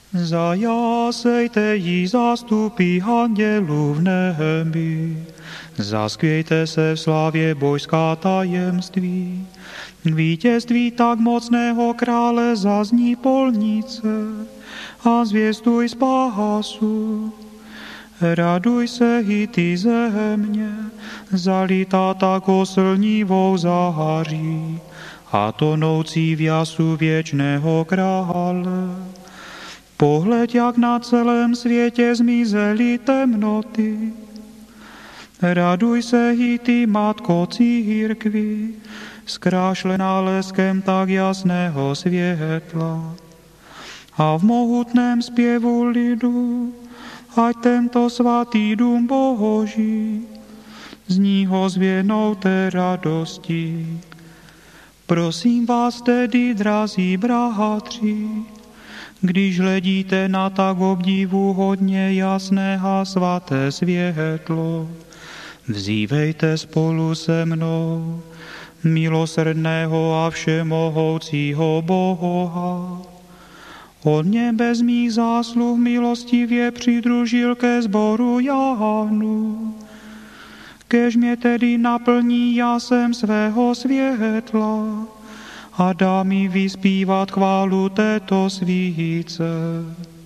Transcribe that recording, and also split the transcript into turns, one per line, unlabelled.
Zajásejte jí zástupy andělů v nebi, zaskvějte se v slávě bojská tajemství. K vítězství tak mocného krále zazní polnice a zvěstuj spásu. Raduj se i ty země, zalitá tak oslnivou září, a tonoucí v jasu věčného krále. Pohleď, jak na celém světě zmizely temnoty. Raduj se i ty, matko církvi, zkrášlená leskem tak jasného světla. A v mohutném zpěvu lidu, ať tento svatý dům Boží zní ozvěnou té radosti. Prosím vás tedy, drazí bratři, když hledíte na tak obdivuhodně jasné a svaté světlo, vzívejte spolu se mnou milosrdného a všemohoucího Boha. On mě bez mých zásluh milostivě přidružil ke sboru Jánu, kež mě tedy naplní jasem svého světla a dá mi vyspívat chválu této svíce.